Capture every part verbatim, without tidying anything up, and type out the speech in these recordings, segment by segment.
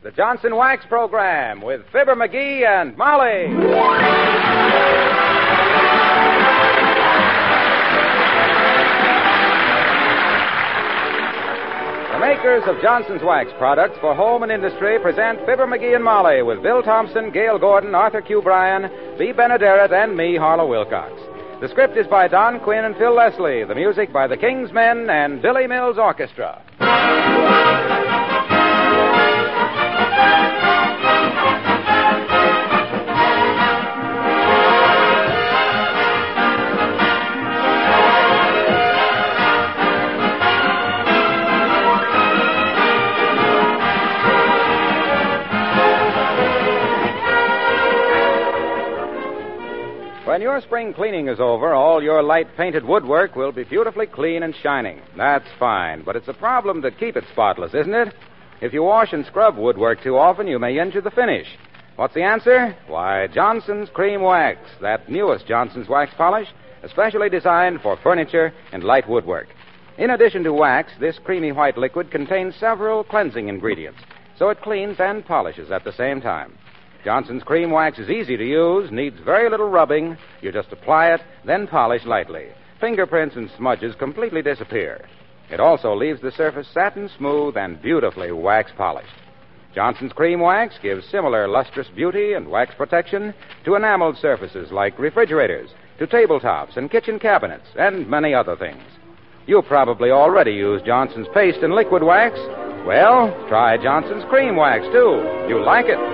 the Johnson Wax Program with Fibber McGee and Molly. The makers of Johnson's Wax products for home and industry present Fibber McGee and Molly with Bill Thompson, Gail Gordon, Arthur Q. Bryan, Bea Benaderet, and me, Harlow Wilcox. The script is by Don Quinn and Phil Leslie. The music by the King's Men and Billy Mills Orchestra. When your spring cleaning is over, all your light painted woodwork will be beautifully clean and shining. That's fine, but it's a problem to keep it spotless, isn't it? If you wash and scrub woodwork too often, you may injure the finish. What's the answer? Why, Johnson's Cream Wax, that newest Johnson's Wax polish, especially designed for furniture and light woodwork. In addition to wax, this creamy white liquid contains several cleansing ingredients, so it cleans and polishes at the same time. Johnson's Cream Wax is easy to use, needs very little rubbing. You just apply it, then polish lightly. Fingerprints and smudges completely disappear. It also leaves the surface satin smooth and beautifully wax polished. Johnson's Cream Wax gives similar lustrous beauty and wax protection to enameled surfaces like refrigerators, to tabletops and kitchen cabinets, and many other things. You probably already use Johnson's paste and liquid wax. Well, try Johnson's Cream Wax, too. You'll like it.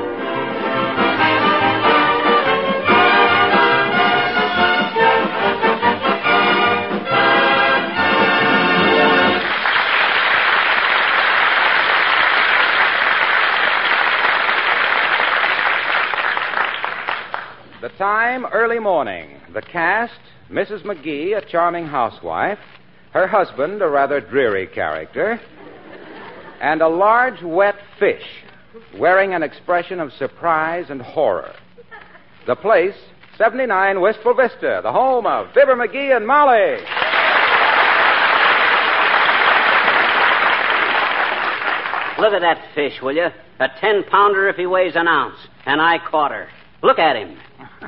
The time, early morning. The cast, Missus McGee, a charming housewife, her husband, a rather dreary character, and a large, wet fish wearing an expression of surprise and horror. The place, seventy-nine Wistful Vista, the home of Fibber McGee and Molly. Look at that fish, will you? A ten-pounder if he weighs an ounce. And I caught her. Look at him.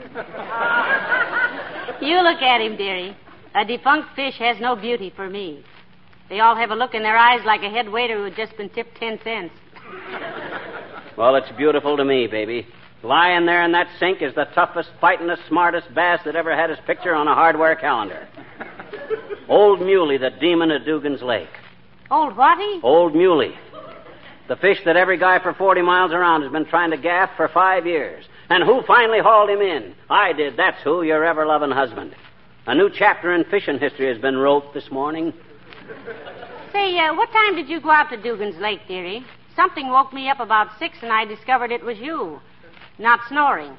You look at him, dearie. A defunct fish has no beauty for me. They all have a look in their eyes like a head waiter who had just been tipped ten cents. Well, it's beautiful to me, baby. Lying there in that sink is the toughest, fightingest, smartest bass that ever had his picture on a hardware calendar. Old Muley, the demon of Dugan's Lake. Old whaty? Old Muley. The fish that every guy for forty miles around has been trying to gaff for five years. And who finally hauled him in? I did. That's who, your ever-loving husband. A new chapter in fishing history has been wrote this morning. Say, uh, what time did you go out to Dugan's Lake, dearie? Something woke me up about six, and I discovered it was you. Not snoring.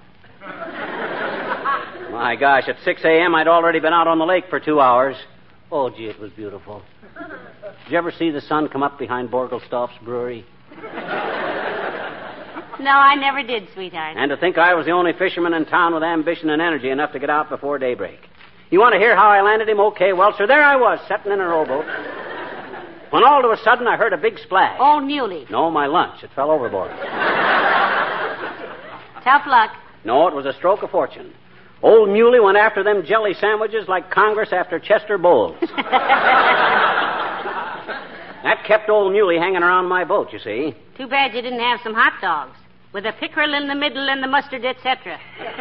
My gosh, at six a.m. I'd already been out on the lake for two hours. Oh, gee, it was beautiful. Did you ever see the sun come up behind Borgelstoff's brewery? No, I never did, sweetheart. And to think I was the only fisherman in town with ambition and energy enough to get out before daybreak. You want to hear how I landed him? Okay, well, sir, there I was, sitting in a rowboat. When all of a sudden I heard a big splash. Old Muley. No, my lunch. It fell overboard. Tough luck. No, it was a stroke of fortune. Old Muley went after them jelly sandwiches like Congress after Chester Bowles. That kept old Muley hanging around my boat, you see. Too bad you didn't have some hot dogs. With a pickerel in the middle and the mustard, et cetera.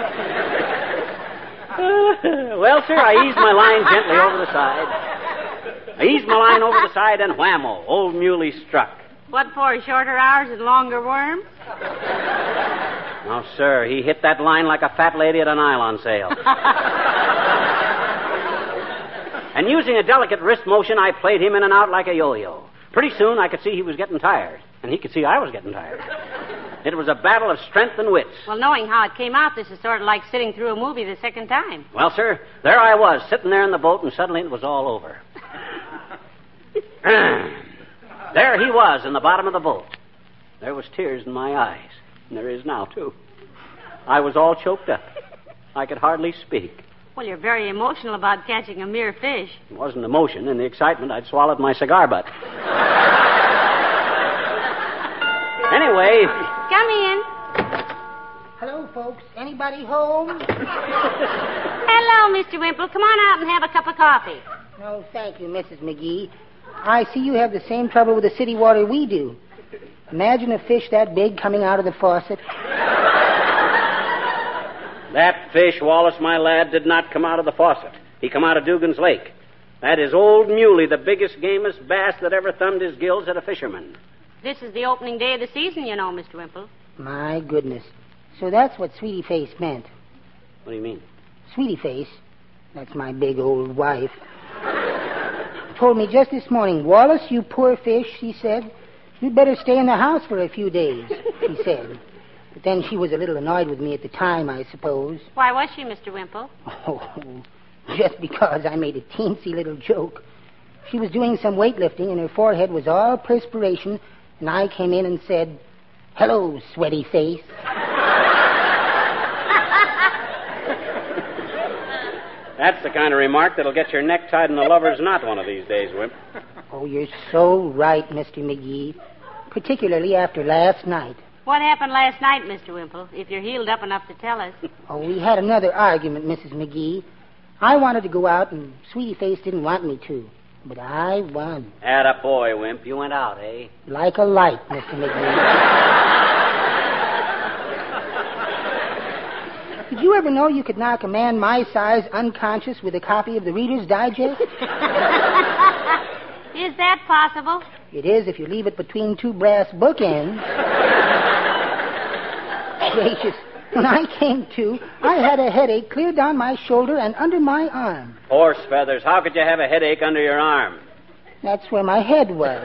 Well, sir, I eased my line gently over the side. I eased my line over the side, and whammo, old Muley struck. What for, shorter hours and longer worms? No, sir, he hit that line like a fat lady at a nylon sale. And using a delicate wrist motion, I played him in and out like a yo-yo. Pretty soon, I could see he was getting tired, and he could see I was getting tired. It was a battle of strength and wits. Well, knowing how it came out, this is sort of like sitting through a movie the second time. Well, sir, there I was, sitting there in the boat, and suddenly it was all over. There he was in the bottom of the boat. There was tears in my eyes, and there is now, too. I was all choked up. I could hardly speak. Well, you're very emotional about catching a mere fish. It wasn't emotion. In the excitement, I'd swallowed my cigar butt. Anyway, way. Come in. Hello, folks. Anybody home? Hello, Mister Wimple. Come on out and have a cup of coffee. No, thank you, Missus McGee. I see you have the same trouble with the city water we do. Imagine a fish that big coming out of the faucet. That fish, Wallace, my lad, did not come out of the faucet. He come out of Dugan's Lake. That is Old Muley, the biggest, gamest bass that ever thumbed his gills at a fisherman. This is the opening day of the season, you know, Mister Wimple. My goodness. So that's what Sweetie Face meant. What do you mean? Sweetie Face, that's my big old wife, told me just this morning, Wallace, you poor fish, she said, you'd better stay in the house for a few days, she said. But then she was a little annoyed with me at the time, I suppose. Why was she, Mister Wimple? Oh, just because I made a teensy little joke. She was doing some weightlifting, and her forehead was all perspiration, and I came in and said, hello, sweaty face. That's the kind of remark that'll get your neck tied in a lover's knot one of these days, Wimp. Oh, you're so right, Mister McGee. Particularly after last night. What happened last night, Mister Wimple, if you're healed up enough to tell us? Oh, we had another argument, Missus McGee. I wanted to go out, and Sweetie Face didn't want me to. But I won. Atta boy, Wimp. You went out, eh? Like a light, Mister McGee. Did you ever know you could knock a man my size unconscious with a copy of the Reader's Digest? Is that possible? It is if you leave it between two brass bookends. Gracious. When I came to, I had a headache clear down my shoulder and under my arm. Horse feathers. How could you have a headache under your arm? That's where my head was.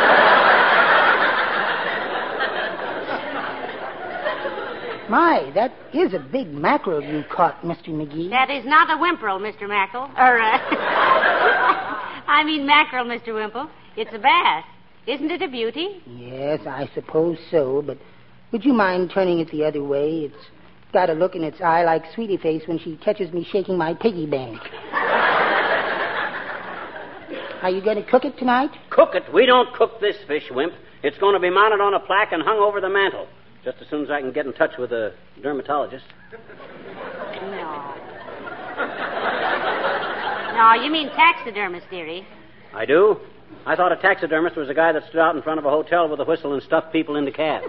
My, that is a big mackerel you caught, Mister McGee. That is not a whimperel, Mister Mackerel. Or, uh, I mean mackerel, Mister Wimple. It's a bass. Isn't it a beauty? Yes, I suppose so, but would you mind turning it the other way? It's got a look in its eye like Sweetie Face when she catches me shaking my piggy bank. Are you going to cook it tonight? Cook it? We don't cook this fish, Wimp. It's going to be mounted on a plaque and hung over the mantel. Just as soon as I can get in touch with a dermatologist. No. No, you mean taxidermist, dearie. I do? I thought a taxidermist was a guy that stood out in front of a hotel with a whistle and stuffed people into cabs.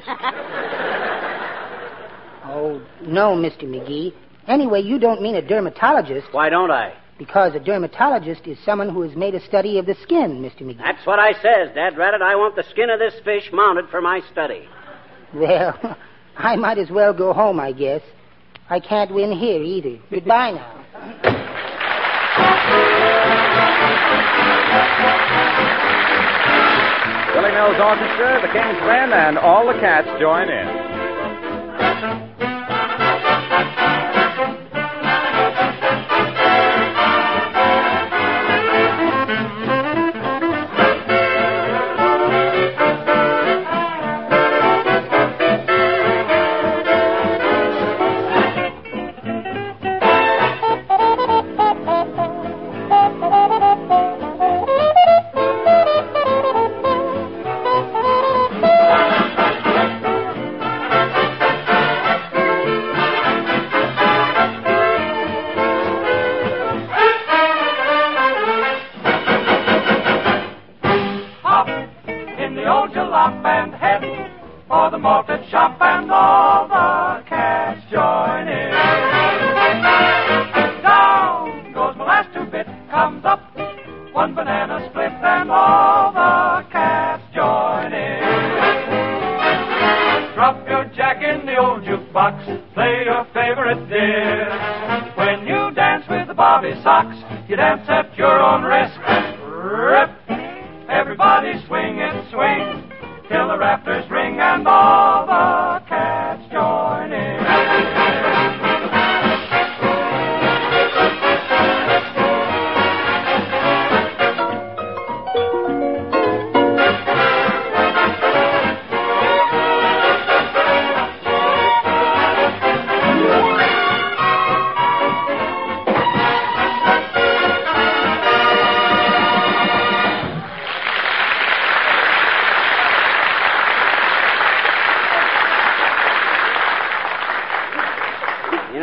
Oh, no, Mister McGee. Anyway, you don't mean a dermatologist. Why don't I? Because a dermatologist is someone who has made a study of the skin, Mister McGee. That's what I says, Dad Ratted. I want the skin of this fish mounted for my study. Well, I might as well go home, I guess. I can't win here either. Goodbye now. Willie Mills Orchestra, the King's Men, and all the cats join in.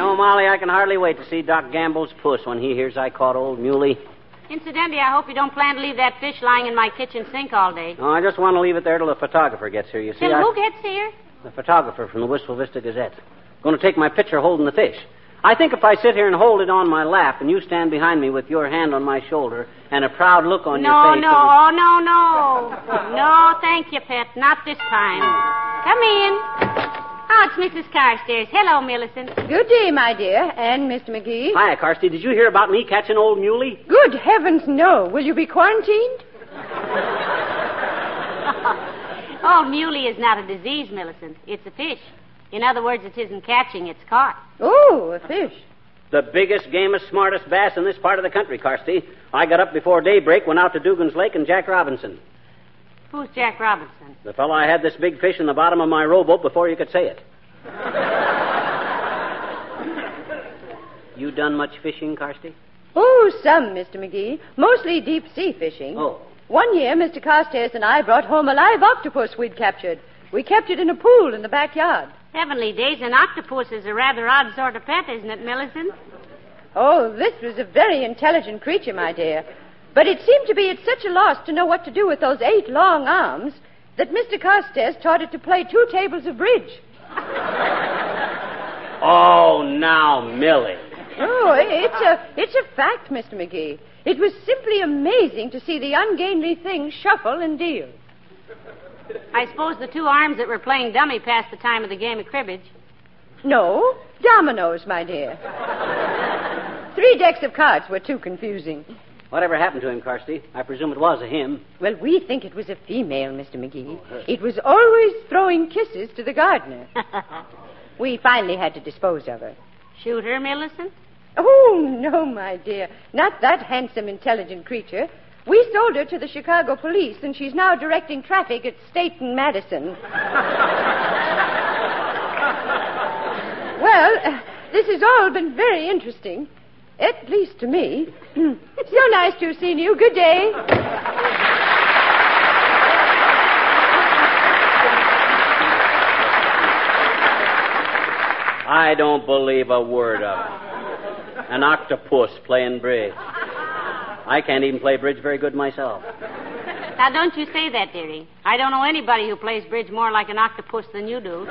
know, Molly, I can hardly wait to see Doc Gamble's puss when he hears I caught old Muley. Incidentally, I hope you don't plan to leave that fish lying in my kitchen sink all day. No, I just want to leave it there till the photographer gets here. You see, Till I... who gets here? The photographer from the Wistful Vista Gazette. Going to take my picture holding the fish. I think if I sit here and hold it on my lap and you stand behind me with your hand on my shoulder and a proud look on no, your face... No, no, oh, no, no. No, thank you, Pet. Not this time. Come in. Oh, it's Missus Carstairs. Hello, Millicent. Good day, my dear, and Mister McGee. Hiya, Carsty. Did you hear about me catching old Muley? Good heavens, no. Will you be quarantined? Oh, muley is not a disease, Millicent. It's a fish. In other words, it isn't catching, it's caught. Oh, a fish. The biggest, gamest, smartest bass in this part of the country, Carsty. I got up before daybreak, went out to Dugan's Lake and Jack Robinson. Who's Jack Robinson? The fellow I had this big fish in the bottom of my rowboat before you could say it. You done much fishing, Carsty? Oh, some, Mister McGee. Mostly deep-sea fishing. Oh. One year, Mister Carstairs and I brought home a live octopus we'd captured. We kept it in a pool in the backyard. Heavenly days, an octopus is a rather odd sort of pet, isn't it, Millicent? Oh, this was a very intelligent creature, my dear. But it seemed to be at such a loss to know what to do with those eight long arms that Mister Carstairs taught it to play two tables of bridge. Oh, now, Millie. Oh, it's a, it's a fact, Mister McGee. It was simply amazing to see the ungainly thing shuffle and deal. I suppose the two arms that were playing dummy passed the time of the game of cribbage. No, dominoes, my dear. Three decks of cards were too confusing. Whatever happened to him, Carsty? I presume it was a him. Well, we think it was a female, Mister McGee. It was always throwing kisses to the gardener. We finally had to dispose of her. Shoot her, Millicent? Oh, no, my dear. Not that handsome, intelligent creature. We sold her to the Chicago police, and she's now directing traffic at State and Madison. Well, uh, this has all been very interesting. At least to me. So nice to have seen you. Good day. I don't believe a word of it. An octopus playing bridge. I can't even play bridge very good myself. Now, don't you say that, dearie. I don't know anybody who plays bridge more like an octopus than you do.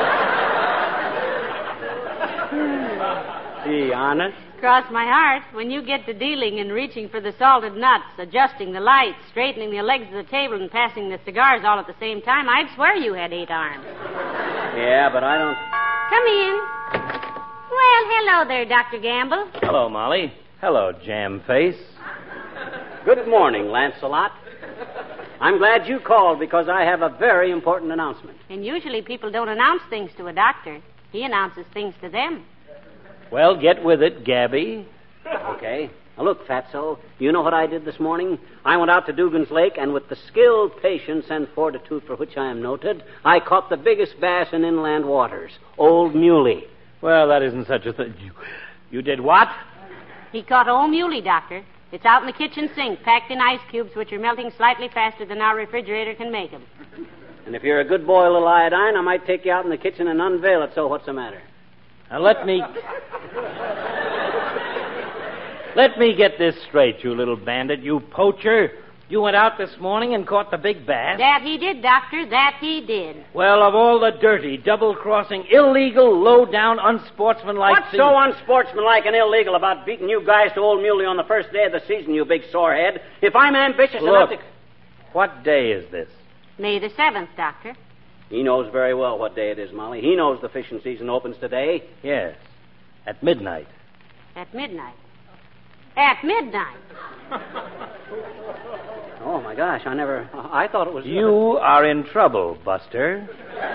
Gee, honest? Cross my heart, when you get to dealing and reaching for the salted nuts, adjusting the lights, straightening the legs of the table, and passing the cigars all at the same time, I'd swear you had eight arms. Yeah, but I don't... Come in. Well, hello there, Doctor Gamble. Hello, Molly. Hello, Jam Face. Good morning, Lancelot. I'm glad you called because I have a very important announcement. And usually people don't announce things to a doctor. He announces things to them. Well, get with it, Gabby. Okay. Now, look, Fatso, you know what I did this morning? I went out to Dugan's Lake, and with the skill, patience, and fortitude for which I am noted, I caught the biggest bass in inland waters, old Muley. Well, that isn't such a thing. You, you did what? He caught old muley, Doctor. It's out in the kitchen sink, packed in ice cubes, which are melting slightly faster than our refrigerator can make them. And if you're a good boy, little iodine, I might take you out in the kitchen and unveil it, so what's the matter? Now, let me... let me get this straight, you little bandit, you poacher. You went out this morning and caught the big bass? That he did, Doctor, that he did. Well, of all the dirty, double-crossing, illegal, low-down, unsportsmanlike What's things... so unsportsmanlike and illegal about beating you guys to old Muley on the first day of the season, you big sorehead? If I'm ambitious Look, enough to... what day is this? May the seventh, Doctor. He knows very well what day it is, Molly. He knows the fishing season opens today. Yes, at midnight. At midnight. At midnight. Oh, my gosh, I never... I thought it was... You are in trouble, Buster.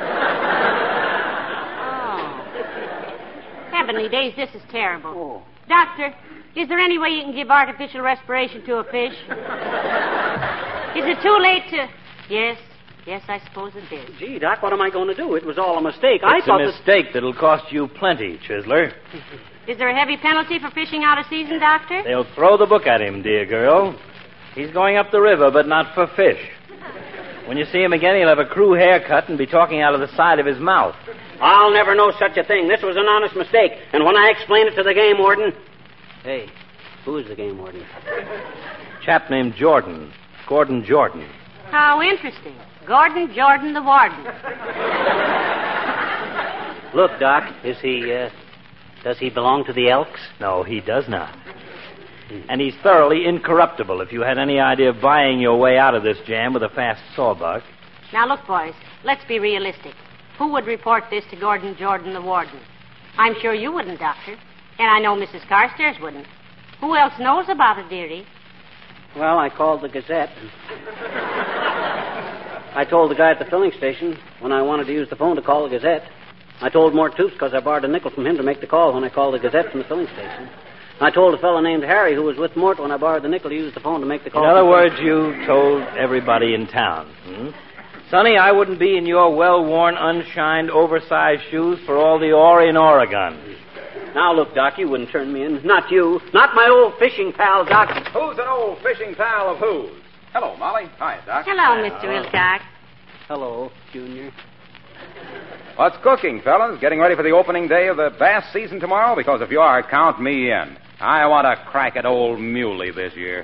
Oh. Heavenly days, this is terrible. Oh. Doctor, is there any way you can give artificial respiration to a fish? Is it too late to... Yes, yes, I suppose it is. Gee, Doc, what am I going to do? It was all a mistake. It's I a thought mistake that... that'll cost you plenty, Chisler. Is there a heavy penalty for fishing out of season, Doctor? They'll throw the book at him, dear girl. He's going up the river, but not for fish. When you see him again, he'll have a crew haircut and be talking out of the side of his mouth. I'll never know such a thing. This was an honest mistake. And when I explained it to the game warden... Hey, who is the game warden? Chap named Jordan. Gordon Jordan. How interesting. Gordon Jordan the warden. Look, Doc, is he, uh, does he belong to the Elks? No, he does not. And he's thoroughly incorruptible if you had any idea of buying your way out of this jam with a fast sawbuck. Now, look, boys, let's be realistic. Who would report this to Gordon Jordan, the warden? I'm sure you wouldn't, Doctor. And I know Missus Carstairs wouldn't. Who else knows about it, dearie? Well, I called the Gazette. I told the guy at the filling station when I wanted to use the phone to call the Gazette. I told Mort Toops because I borrowed a nickel from him to make the call when I called the Gazette from the filling station. I told a fellow named Harry who was with Mort when I borrowed the nickel to use the phone to make the call. In other words, you told everybody in town. Hmm? Sonny, I wouldn't be in your well-worn, unshined, oversized shoes for all the ore in Oregon. Now, look, Doc, you wouldn't turn me in. Not you. Not my old fishing pal, Doc. Who's an old fishing pal of whose? Hello, Molly. Hi, Doc. Hello, Mister Wilcox. Hello, Junior. What's cooking, fellas? Getting ready for the opening day of the bass season tomorrow? Because if you are, count me in. I want to crack at old Muley this year.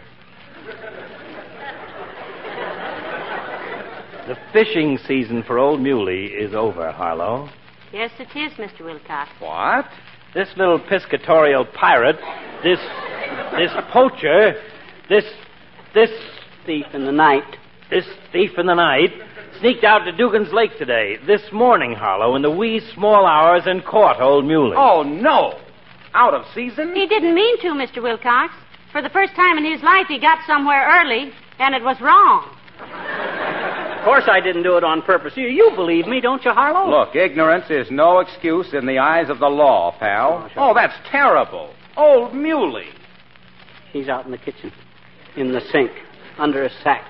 The fishing season for Old Muley is over, Harlow. Yes, it is, Mister Wilcox. What? This little piscatorial pirate, this, this poacher, this, this... Thief in the night. This thief in the night sneaked out to Dugan's Lake today, this morning, Harlow, in the wee small hours, and caught Old Muley. Oh, no. Out of season? He didn't mean to, Mister Wilcox. For the first time in his life, he got somewhere early, and it was wrong. Of course I didn't do it on purpose. You, you believe me, don't you, Harlow? Look, ignorance is no excuse in the eyes of the law, pal. Oh, sure. Oh, that's terrible. Old Muley. He's out in the kitchen, in the sink, under a sack.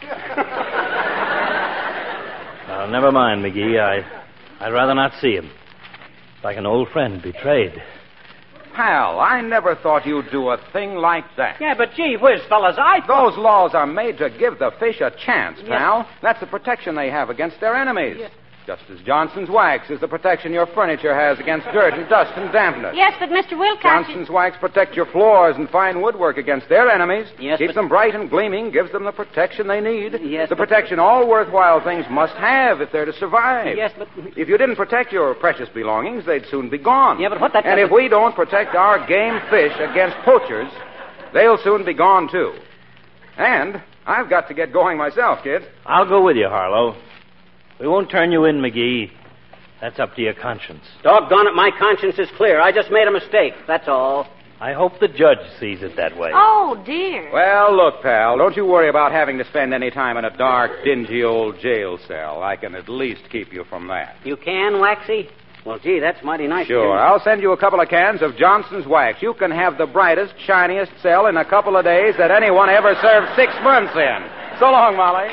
Well, never mind, McGee. I, I'd rather not see him. Like an old friend betrayed. Pal, I never thought you'd do a thing like that. Yeah, but gee whiz, fellas, I... Those laws are made to give the fish a chance, pal. Yes. That's the protection they have against their enemies. Yes. Just as Johnson's wax is the protection your furniture has against dirt and dust and dampness. Yes, but Mister Wilcox... Johnson's wax protects your floors and fine woodwork against their enemies. Yes, Keeps but... them bright and gleaming, gives them the protection they need. Yes, The but... protection all worthwhile things must have if they're to survive. Yes, but... If you didn't protect your precious belongings, they'd soon be gone. Yeah, but what that... And if we don't protect our game fish against poachers, they'll soon be gone, too. And I've got to get going myself, kid. I'll go with you, Harlow. We won't turn you in, McGee. That's up to your conscience. Doggone it, my conscience is clear. I just made a mistake, that's all. I hope the judge sees it that way. Oh, dear. Well, look, pal, don't you worry about having to spend any time in a dark, dingy old jail cell. I can at least keep you from that. You can, Waxy? Well, gee, that's mighty nice. Sure. I'll send you a couple of cans of Johnson's wax. You can have the brightest, shiniest cell in a couple of days that anyone ever served six months in. So long, Molly.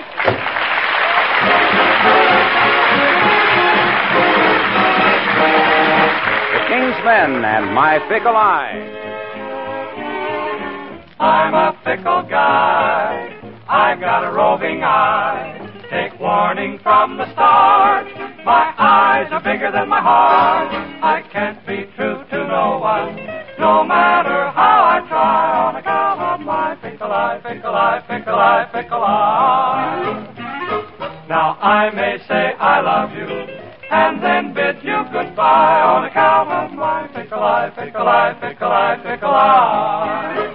The King's Men and My Fickle Eye. I'm a fickle guy. I've got a roving eye. Take warning from the start. My eyes are bigger than my heart. I can't be true to no one, no matter how I try, on account of my fickle eye, fickle eye, fickle eye, fickle eye. Now I may say I love you, and then bid you goodbye, on account of my fickle eye, fickle eye, fickle eye, fickle eye.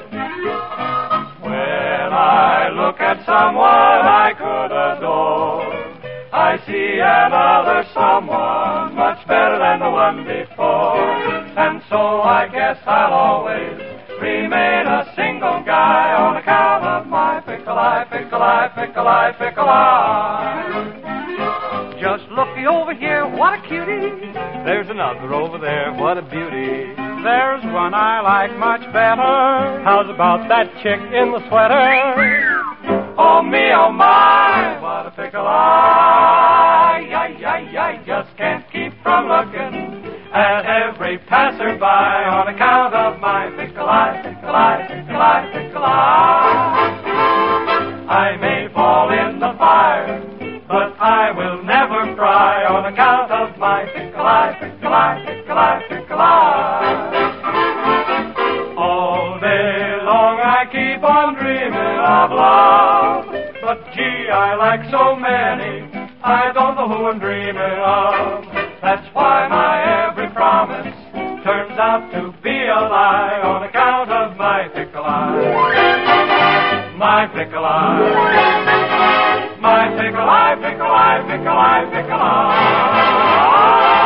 When I look at someone I could adore, I see another someone much better than the one before. And so I guess I'll always remain a single guy, on account of my fickle eye, fickle eye, fickle eye, fickle eye. Just looky over here, what a cutie. There's another over there, what a beauty. There's one I like much better. How's about that chick in the sweater? Oh, me, oh, my, what a fickle eye. I, I, I just can't keep from looking at every passerby, on account of my fickle eye, fickle eye, fickle eye, fickle eye. I may fall in the fire, but I will never fry, on account of my fickle eye, fickle pickle-I, pickle-I, pickle-I. All day long I keep on dreaming of love, but gee, I like so many, I don't know who I'm dreaming of. That's why my every promise turns out to be a lie on account of my pickle-I. My pickle-I. My pickle-I, pickle-I, pickle-I, pickle-I.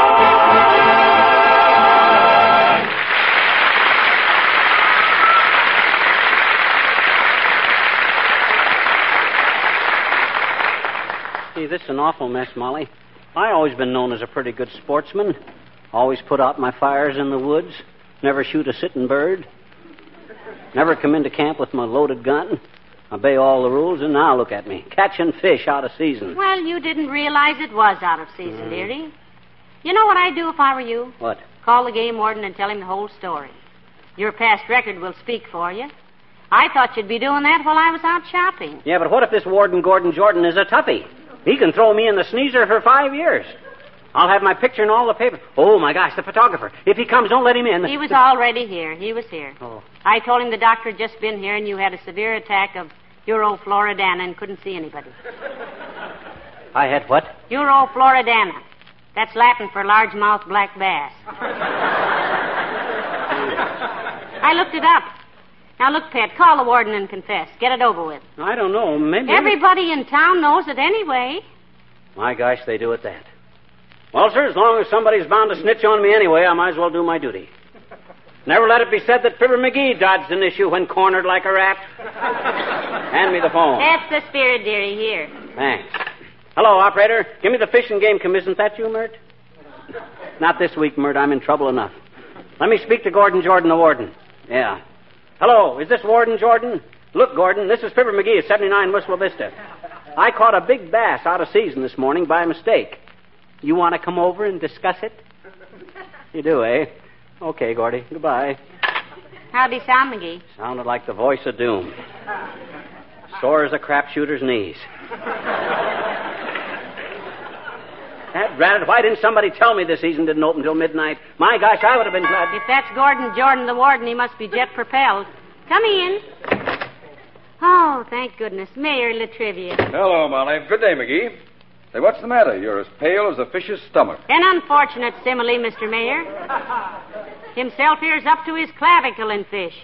Gee, this is an awful mess, Molly. I always been known as a pretty good sportsman. Always put out my fires in the woods. Never shoot a sitting bird. Never come into camp with my loaded gun. Obey all the rules, and now look at me. Catching fish out of season. Well, you didn't realize it was out of season, mm. dearie. You know what I'd do if I were you? What? Call the game warden and tell him the whole story. Your past record will speak for you. I thought you'd be doing that while I was out shopping. Yeah, but what if this warden Gordon Jordan is a toughie? He can throw me in the sneezer for five years. I'll have my picture in all the papers. Oh, my gosh, the photographer. If he comes, don't let him in. He was already here. He was here. Oh. I told him the doctor had just been here and you had a severe attack of Eurofloridana and couldn't see anybody. I had what? Eurofloridana. That's Latin for largemouth black bass. I looked it up. Now, look, Pet, call the warden and confess. Get it over with. I don't know. Maybe... Everybody in town knows it anyway. My gosh, they do it that. Well, sir, as long as somebody's bound to snitch on me anyway, I might as well do my duty. Never let it be said that Fibber McGee dodged an issue when cornered like a rat. Hand me the phone. That's the spirit, dearie. Here. Thanks. Hello, operator. Give me the fish and game commission. Isn't that you, Mert? Not this week, Mert. I'm in trouble enough. Let me speak to Gordon Jordan, the warden. Yeah. Hello, is this Warden Jordan? Look, Gordon, this is Fibber McGee at seventy-nine Whistle Vista. I caught a big bass out of season this morning by mistake. You want to come over and discuss it? You do, eh? Okay, Gordy. Goodbye. How'd he sound, McGee? Sounded like the voice of doom. Sore as a crapshooter's knees. That rat, why didn't somebody tell me the season didn't open till midnight? My gosh, I would have been glad. If that's Gordon Jordan, the warden, he must be jet-propelled. Come in. Oh, thank goodness. Mayor Latrivia. Hello, Molly. Good day, McGee. Say, what's the matter? You're as pale as a fish's stomach. An unfortunate simile, Mister Mayor. Himself here's up to his clavicle in fish.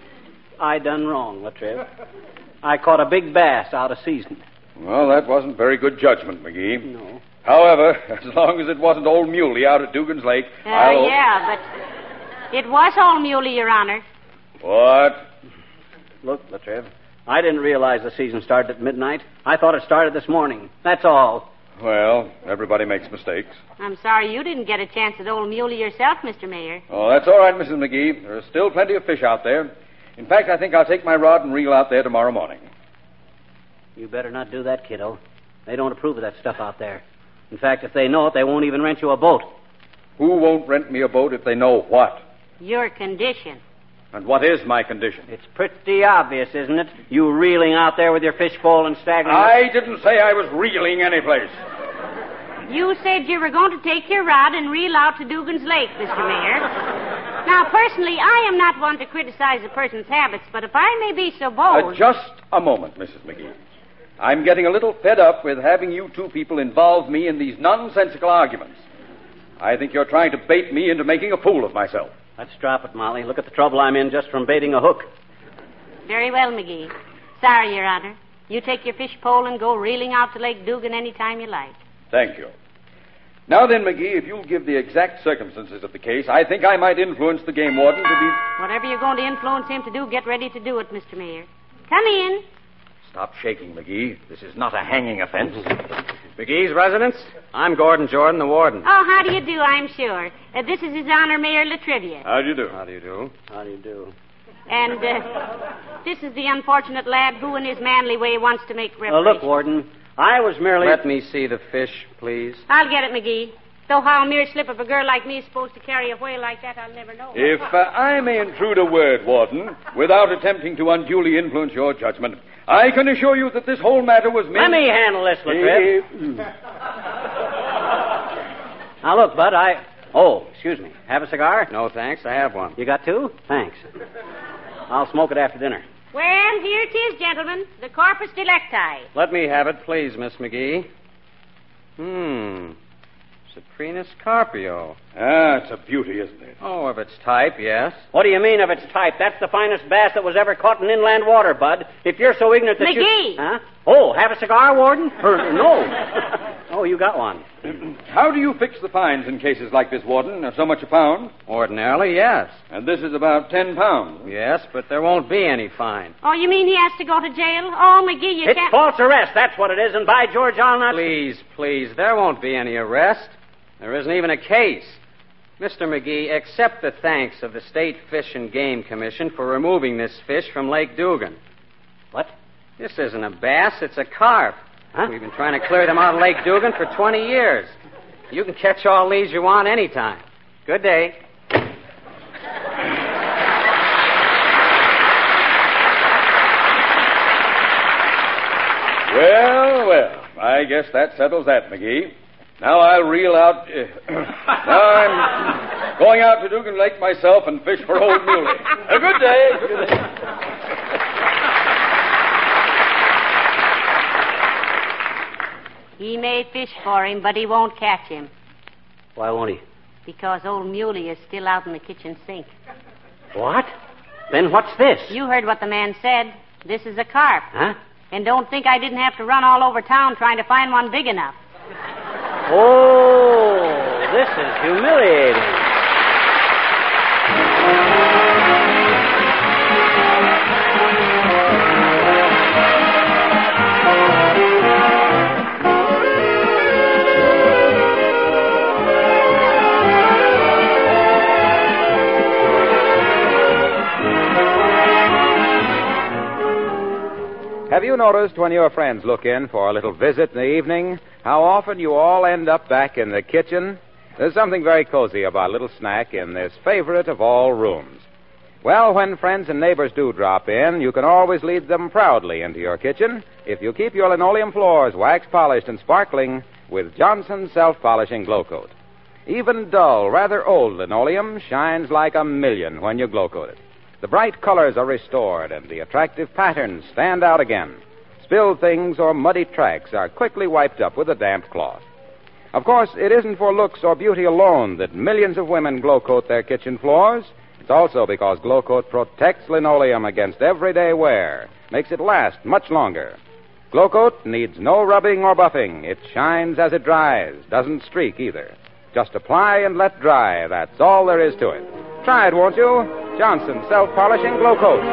I done wrong, Latriv. I caught a big bass out of season. Well, that wasn't very good judgment, McGee. No. However, as long as it wasn't old Muley out at Dugan's Lake, uh, I'll... yeah, but it was old Muley, Your Honor. What? Look, Latriv, I didn't realize the season started at midnight. I thought it started this morning. That's all. Well, everybody makes mistakes. I'm sorry you didn't get a chance at old Muley yourself, Mister Mayor. Oh, that's all right, Missus McGee. There are still plenty of fish out there. In fact, I think I'll take my rod and reel out there tomorrow morning. You better not do that, kiddo. They don't approve of that stuff out there. In fact, if they know it, they won't even rent you a boat. Who won't rent me a boat if they know what? Your condition. And what is my condition? It's pretty obvious, isn't it? You reeling out there with your fishbowl and staggering... I didn't say I was reeling anyplace. You said you were going to take your rod and reel out to Dugan's Lake, Mister Mayor. Now, personally, I am not one to criticize a person's habits, but if I may be so bold... Uh, just a moment, Missus McGee. I'm getting a little fed up with having you two people involve me in these nonsensical arguments. I think you're trying to bait me into making a fool of myself. Let's drop it, Molly. Look at the trouble I'm in just from baiting a hook. Very well, McGee. Sorry, Your Honor. You take your fish pole and go reeling out to Lake Dugan any time you like. Thank you. Now then, McGee, if you'll give the exact circumstances of the case, I think I might influence the game warden to be... Whatever you're going to influence him to do, get ready to do it, Mister Mayor. Come in. Stop shaking, McGee. This is not a hanging offense. McGee's residence? I'm Gordon Jordan, the warden. Oh, how do you do, I'm sure. Uh, this is His Honor, Mayor Latrivia. How do you do? How do you do? How do you do? And uh, this is the unfortunate lad who, in his manly way, wants to make reparations. Uh, look, Warden, I was merely... Let me see the fish, please. I'll get it, McGee. Though how a mere slip of a girl like me is supposed to carry a whale like that, I'll never know. If uh, I may intrude a word, Warden, without attempting to unduly influence your judgment, I can assure you that this whole matter was meant... Let me handle this, Latriv. Now, look, Bud, I... Oh, excuse me. Have a cigar? No, thanks. I have one. You got two? Thanks. I'll smoke it after dinner. Well, here it is, gentlemen. The corpus delicti. Let me have it, please, Miss McGee. Hmm. Saprinus Carpio. Ah, it's a beauty, isn't it? Oh, of its type, yes. What do you mean of its type? That's the finest bass that was ever caught in inland water, Bud. If you're so ignorant that you... McGee! Huh? Oh, have a cigar, Warden? Or, no. Oh, you got one. How do you fix the fines in cases like this, Warden? So much a pound? Ordinarily, yes. And this is about ten pounds. Yes, but there won't be any fine. Oh, you mean he has to go to jail? Oh, McGee, you It's can't... false arrest, that's what it is, and by George, I'll not... Please, please, there won't be any arrest. There isn't even a case. Mister McGee, accept the thanks of the State Fish and Game Commission for removing this fish from Lake Dugan. What? This isn't a bass, it's a carp. Huh? We've been trying to clear them out of Lake Dugan for twenty years. You can catch all these you want anytime. Good day. Well, well, I guess that settles that, McGee. Now I'll reel out... Uh, now I'm going out to Dugan Lake myself and fish for Old Muley. A good day. Good day. He may fish for him, but he won't catch him. Why won't he? Because old Muley is still out in the kitchen sink. What? Then what's this? You heard what the man said. This is a carp. Huh? And don't think I didn't have to run all over town trying to find one big enough. Oh, this is humiliating. Have you noticed when your friends look in for a little visit in the evening, how often you all end up back in the kitchen? There's something very cozy about a little snack in this favorite of all rooms. Well, when friends and neighbors do drop in, you can always lead them proudly into your kitchen if you keep your linoleum floors wax polished and sparkling with Johnson's self-polishing Glow Coat. Even dull, rather old linoleum shines like a million when you Glow Coat it. The bright colors are restored, and the attractive patterns stand out again. Spilled things or muddy tracks are quickly wiped up with a damp cloth. Of course, it isn't for looks or beauty alone that millions of women Glow Coat their kitchen floors. It's also because Glow Coat protects linoleum against everyday wear, makes it last much longer. Glow Coat needs no rubbing or buffing. It shines as it dries, doesn't streak either. Just apply and let dry. That's all there is to it. Try it, won't you? Johnson Self-Polishing Glow Coat.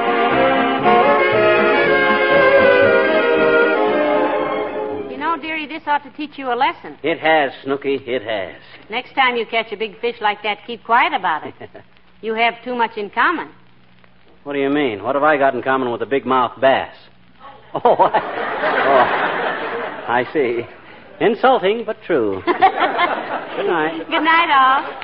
You know, dearie, this ought to teach you a lesson. It has, Snooky, it has. Next time you catch a big fish like that, keep quiet about it. You have too much in common. What do you mean? What have I got in common with a big mouth bass? Oh, I, oh, I see. Insulting, but true. Good night. Good night, all.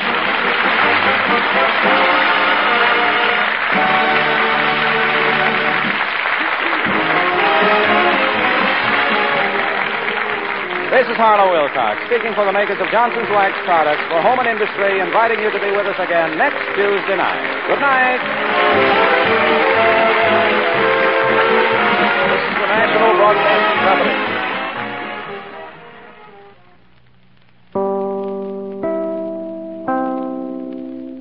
This is Harlow Wilcox, speaking for the makers of Johnson's Wax Products for Home and Industry, inviting you to be with us again next Tuesday night. Good night. This is the National Broadcasting Company.